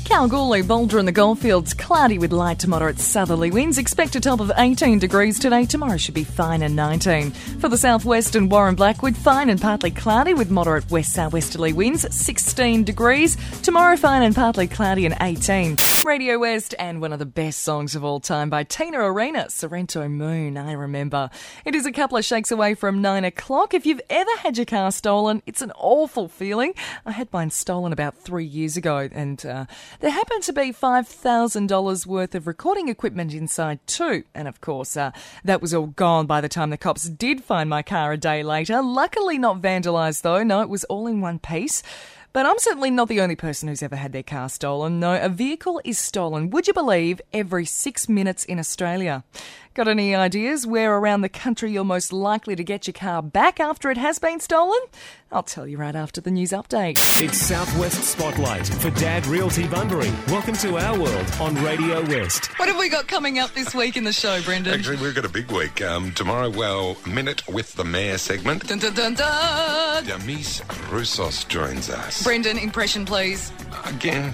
Kalgoorlie, Boulder and the Goldfields, cloudy with light to moderate southerly winds. Expect a top of 18 degrees today. Tomorrow should be fine and 19. For the southwest and Warren Blackwood, fine and partly cloudy with moderate west-southwesterly winds, 16 degrees. Tomorrow, fine and partly cloudy and 18. Radio West, and one of the best songs of all time by Tina Arena, Sorrento Moon, I remember. It is a couple of shakes away from 9 o'clock. If you've ever had your car stolen, it's an awful feeling. I had mine stolen about 3 years ago, and there happened to be $5,000 worth of recording equipment inside too. And of course, that was all gone by the time the cops did find my car a day later. Luckily not vandalised though. No, it was all in one piece. But I'm certainly not the only person who's ever had their car stolen. No, a vehicle is stolen, would you believe, every 6 minutes in Australia. Got any ideas where around the country you're most likely to get your car back after it has been stolen? I'll tell you right after the news update. It's Southwest Spotlight for Dad Realty Bunbury. Welcome to our world on Radio West. What have we got coming up this week in the show, Brendan? Actually, we've got a big week. Tomorrow, Minute with the Mayor segment. Dun, dun, dun, dun. Yamis Roussos joins us. Brendan, impression please. Again.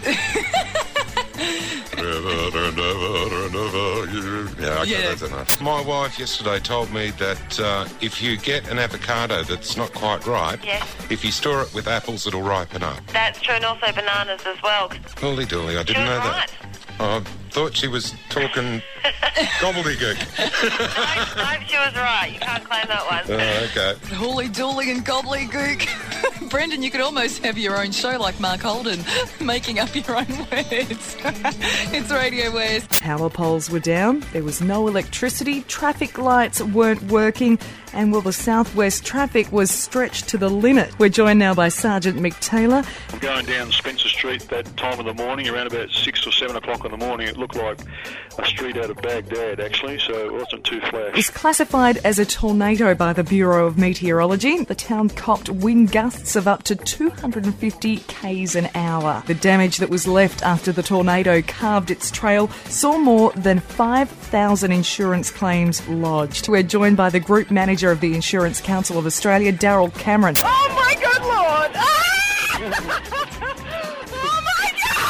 That's enough. My wife yesterday told me that if you get an avocado that's not quite ripe, yes, if you store it with apples, it'll ripen up. That's true, and also bananas as well. Holy dooly, I didn't know that. I thought she was talking gobbledygook. No, she was right. You can't claim that one. Okay. Holy dooly and gobbledygook. Brendan, you could almost have your own show like Mark Holden, making up your own words. It's Radio West. Power poles were down, there was no electricity, traffic lights weren't working, and well, the southwest traffic was stretched to the limit. We're joined now by Sergeant Mick Taylor. I'm going down Spencer Street that time of the morning, around about 6 or 7 o'clock in the morning. It looked like a street out of Baghdad, actually, so it wasn't too flash. It was classified as a tornado by the Bureau of Meteorology. The town copped wind gusts of up to 250 k's an hour. The damage that was left after the tornado carved its trail saw more than 5,000 insurance claims lodged. We're joined by the Group Manager of the Insurance Council of Australia, Daryl Cameron. Oh my good Lord! Ah! Oh my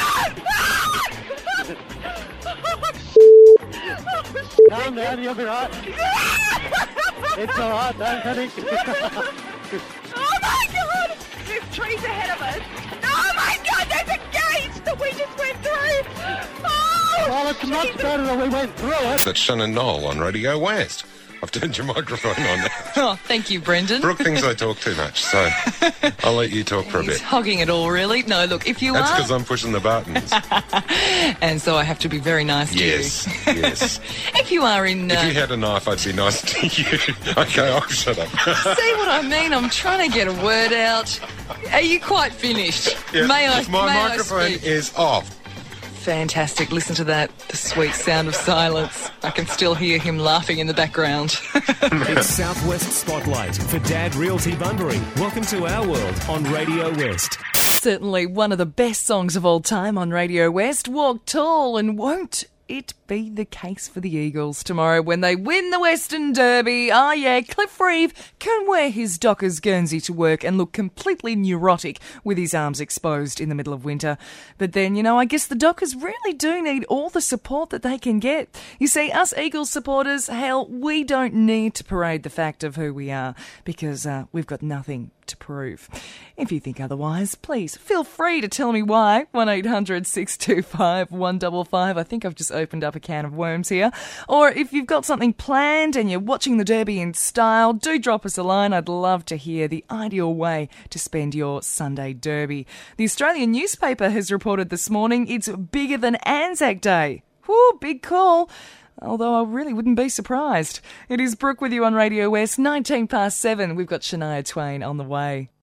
God! Calm down, you'll be right. It's all right, don't panic. Oh my God! There's trees ahead of us. Oh my God, there's a gate that we just went through. Oh, Well, it's much better than we went through it. That's Shannon Knoll on Radio West. I've turned your microphone on now. Oh, thank you, Brendan. Brooke thinks I talk too much, so I'll let you talk for a He's bit. hogging it all, really. No, look, if you That's are... because I'm pushing the buttons. And so I have to be very nice to Yes, you. yes. If you are in... If you had a knife, I'd be nice to you. Okay, I'll shut up. See what I mean? I'm trying to get a word out. Are you quite finished? Yeah, May I my microphone is off. Fantastic. Listen to that. The sweet sound of silence. I can still hear him laughing in the background. It's Southwest Spotlight for Dad Realty Bunbury. Welcome to our world on Radio West. Certainly one of the best songs of all time on Radio West. Walk Tall, and won't it be the case for the Eagles tomorrow when they win the Western Derby? Oh yeah, Cliff Reeve can wear his Dockers Guernsey to work and look completely neurotic with his arms exposed in the middle of winter. But then, you know, I guess the Dockers really do need all the support that they can get. You see, us Eagles supporters, hell, we don't need to parade the fact of who we are because we've got nothing to prove. If you think otherwise, please feel free to tell me why. 1800 625 155. I think I've just opened up a can of worms here. Or if you've got something planned and you're watching the Derby in style, do drop us a line. I'd love to hear the ideal way to spend your Sunday Derby. The Australian newspaper has reported this morning it's bigger than Anzac Day. Whew, big call. Although I really wouldn't be surprised. It is Brooke with you on Radio West, 7:19. We've got Shania Twain on the way.